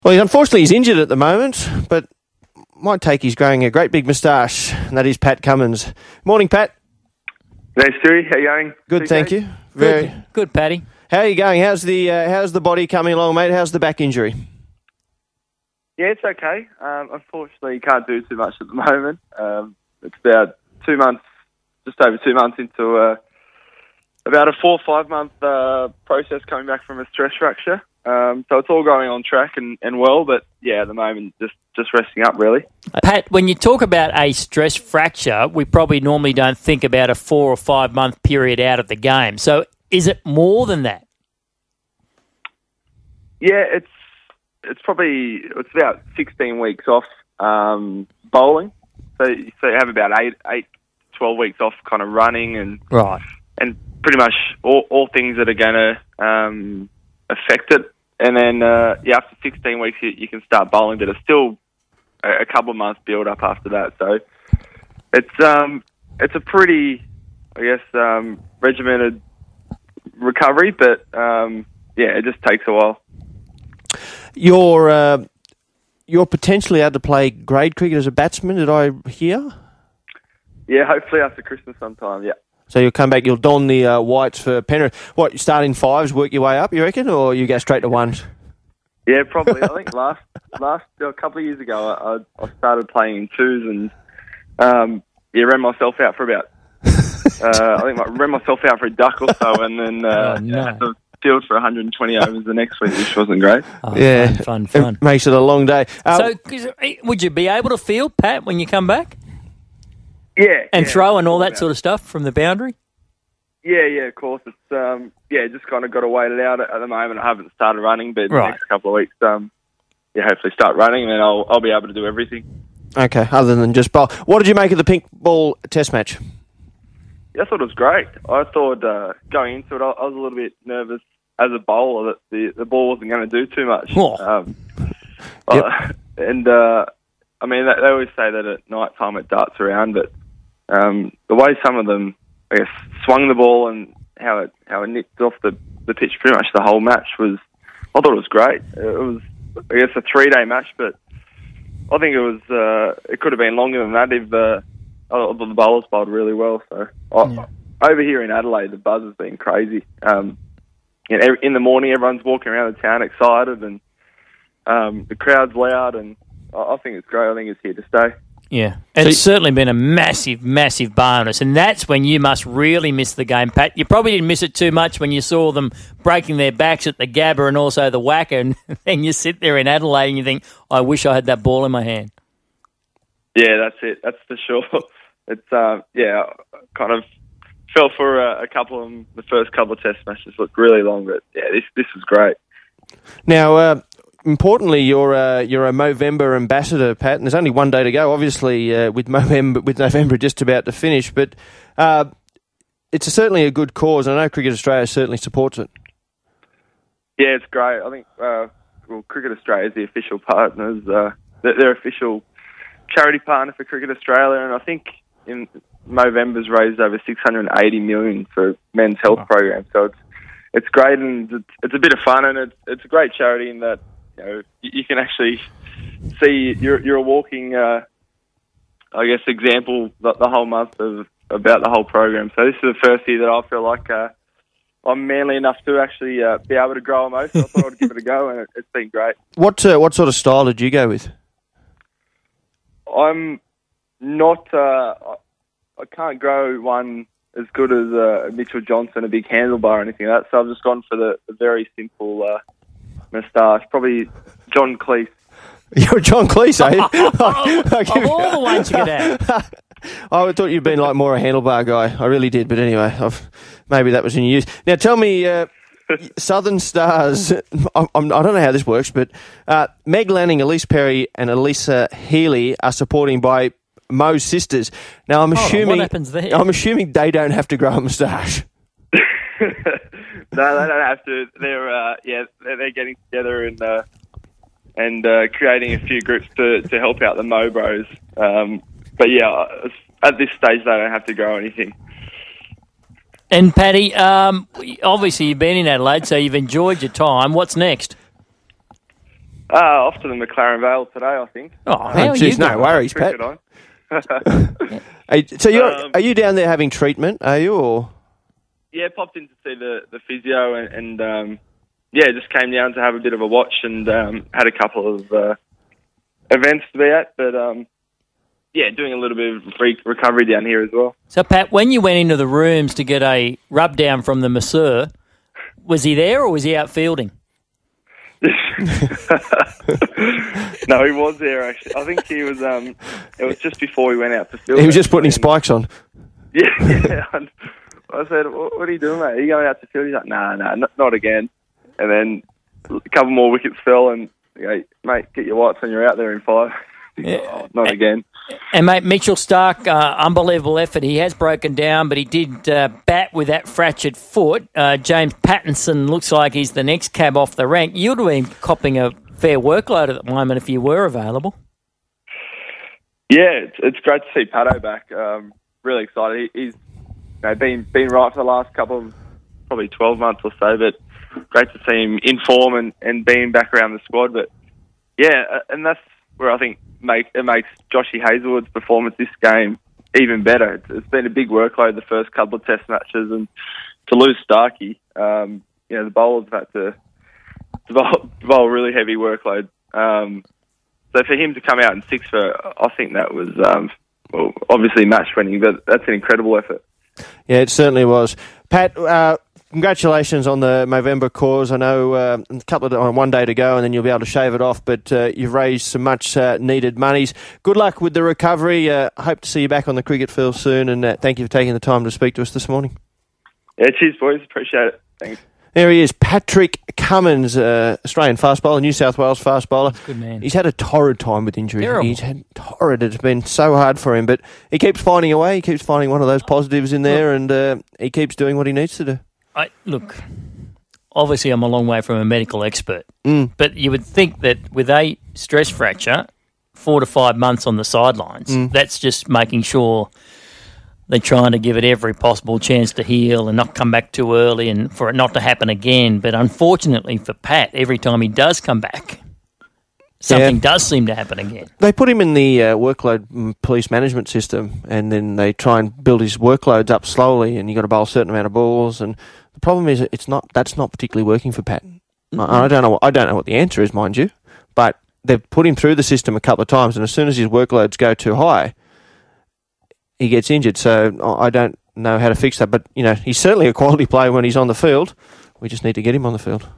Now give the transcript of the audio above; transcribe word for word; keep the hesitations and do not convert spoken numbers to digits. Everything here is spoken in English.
Well, unfortunately, he's injured at the moment, but might take he's growing a great big moustache, and that is Pat Cummins. Morning, Pat. Hey, Stewie. How you going? Good, T K? thank you. Very Good, good, Paddy. How are you going? How's the uh, how's the body coming along, mate? How's the back injury? Yeah, it's okay. Um, unfortunately, can't do too much at the moment. Um, it's about two months, just over two months into uh, about a four or five month uh, process coming back from a stress fracture. Um, so it's all going on track and, and well, but yeah, at the moment, just, just resting up, really. Pat, when you talk about a stress fracture, we probably normally don't think about a four or five month period out of the game. So is it more than that? Yeah, it's it's probably it's about sixteen weeks off um, bowling. So, so you have about eight, eight, twelve weeks off kind of running and Right. and pretty much all, all things that are going to um, affect it. And then, uh, yeah, after sixteen weeks, you, you can start bowling, but it's still a, a couple of months build up after that. So it's um, it's a pretty, I guess, um, regimented recovery, but um, yeah, it just takes a while. You're uh, you're potentially able to play grade cricket as a batsman. Did I hear? Yeah, hopefully after Christmas sometime. Yeah. So you'll come back, you'll don the uh, whites for Penrith. What, you start in fives, work your way up, you reckon, or you go straight to ones? Yeah, probably. I think last last a couple of years ago, I, I started playing in twos and um, yeah, ran myself out for about. uh, I think I ran myself out for a duck or so, and then uh, Oh, no. had to field for one hundred twenty overs the next week, which wasn't great. Oh, Yeah, Fun, fun, fun. It makes it a long day. Uh, So cause, eh, would you be able to field, Pat, when you come back? Yeah, And yeah, throw and all that sort of stuff from the boundary? Yeah, yeah, of course. It's um, yeah, just kind of got to wait it out at, at the moment. I haven't started running, but in Right. the next couple of weeks, um, yeah, hopefully start running, and then I'll I'll be able to do everything. Okay, other than just bowl. What did you make of the pink ball test match? Yeah, I thought it was great. I thought uh, going into it, I, I was a little bit nervous as a bowler that the, the ball wasn't going to do too much. Oh. Um, Yep. uh, and uh, I mean, they, they always say that at night time it darts around, but um, the way some of them, I guess, swung the ball and how it how it nipped off the, the pitch pretty much the whole match was, I thought it was great. It was, I guess, a three day match, but I think it was uh, it could have been longer than that if uh, oh, the bowlers bowled really well. So I, Yeah. over here in Adelaide, the buzz has been crazy. Um, you know, in the morning, everyone's walking around the town excited, and um, the crowd's loud, and I, I think it's great. I think it's here to stay. Yeah. It's certainly been a massive, massive bonus. And that's when you must really miss the game, Pat. You probably didn't miss it too much when you saw them breaking their backs at the Gabba and also the Wacker. And then you sit there in Adelaide and you think, I wish I had that ball in my hand. Yeah, that's it. That's for sure. It's um, yeah, kind of fell for a, a couple of them. The first couple of test matches looked really long, but yeah, this this was great. Now, uh, importantly, you're uh, you're a Movember ambassador, Pat, and there's only one day to go. Obviously, uh, with Movember, with November just about to finish, but uh, it's a, certainly a good cause. I know Cricket Australia certainly supports it. Yeah, it's great. I think uh, well, Cricket Australia is the official partners. Uh, they're, they're official charity partner for Cricket Australia, and I think in Movember's raised over six hundred eighty million for men's health Oh. programs. So it's it's great, and it's, it's a bit of fun, and it's it's a great charity in that you know you, you can actually see you're you're a walking, uh, I guess, example the, the whole month of about the whole program. So this is the first year that I feel like uh, I'm manly enough to actually uh, be able to grow a motor. So I thought I'd give it a go, and it, it's been great. What uh, what sort of style did you go with? I'm not. Uh, I- I can't grow one as good as uh, Mitchell Johnson, a big handlebar or anything like that. So I've just gone for the, the very simple uh, moustache. Probably John Cleese. You're John Cleese, are you? Of all the ones you could have. I thought you'd been like more a handlebar guy. I really did, but anyway, I've, maybe that was in your use. Now tell me, uh, Southern Stars, I'm, I'm, I don't know how this works, but uh, Meg Lanning, Elise Perry and Elisa Healy are supporting by Mo's sisters. Now I'm Hold on, assuming what happens there? I'm assuming they don't have to grow a moustache. No, they don't have to. They're uh, yeah, they're, they're getting together and uh, and uh, creating a few groups to, to help out the Mo Bros. Um, but yeah, at this stage they don't have to grow anything. And Paddy, um, obviously you've been in Adelaide, so you've enjoyed your time. What's next? Uh, off to the McLaren Vale today, I think. Oh, how Oh, are geez, you no going? worries, Pat. Cricket on. Hey, so you're, Um, are you down there having treatment, are you? Or? Yeah, popped in to see the, the physio and, and um, yeah, just came down to have a bit of a watch and um, had a couple of uh, events to be at. But, um, yeah, doing a little bit of re- recovery down here as well. So, Pat, when you went into the rooms to get a rub down from the masseur, was he there or was he out fielding? No, he was there, actually. I think he was, um, it was just before we went out to field. He was just putting his spikes on. Yeah, yeah. I said, what, what are you doing, mate? Are you going out to field? He's like, nah, nah, not, not again. And then a couple more wickets fell and, you know, mate, get your whites when you're out there in five. Yeah. Oh, not again. And, mate, Mitchell Starc, uh, unbelievable effort. He has broken down, but he did uh, bat with that fractured foot. Uh, James Pattinson looks like he's the next cab off the rank. You'd have been copping a fair workload at the moment if you were available. Yeah, it's, it's great to see Pato back. Um, really excited. He, he's you know, been been right for the last couple of, probably twelve months or so, but great to see him in form and, and being back around the squad. But, yeah, and that's where I think make, it makes Joshy Hazelwood's performance this game even better. It's, it's been a big workload the first couple of test matches, and to lose Starkey, um, you know, the bowlers have had to, to bowl, bowl a really heavy workload. Um, so for him to come out in six for, I think that was, um, well, obviously match winning, but that's an incredible effort. Yeah, it certainly was. Pat, uh, congratulations on the Movember cause. I know uh, a couple of on one day to go, and then you'll be able to shave it off. But uh, you've raised some much uh, needed monies. Good luck with the recovery. Uh, hope to see you back on the cricket field soon. And uh, thank you for taking the time to speak to us this morning. Yeah, cheers, boys. Appreciate it. Thanks. There he is, Patrick Cummins, uh, Australian fast bowler, New South Wales fast bowler. Good man. He's had a torrid time with injury. Terrible. He's had torrid. It's been so hard for him, but he keeps finding a way. He keeps finding one of those positives in there, and uh, he keeps doing what he needs to do. I, look, obviously I'm a long way from a medical expert, Mm. but you would think that with a stress fracture, four to five months on the sidelines, Mm. that's just making sure they're trying to give it every possible chance to heal and not come back too early and for it not to happen again. But unfortunately for Pat, every time he does come back, something Yeah. does seem to happen again. They put him in the uh, workload mm, police management system, and then they try and build his workloads up slowly, and you've got to bowl a certain amount of balls. And the problem is, it's not that's not particularly working for Pat. Mm-hmm. I, I don't know. What, I don't know what the answer is, mind you, but they've put him through the system a couple of times, and as soon as his workloads go too high, he gets injured. So I don't know how to fix that. But you know, he's certainly a quality player when he's on the field. We just need to get him on the field.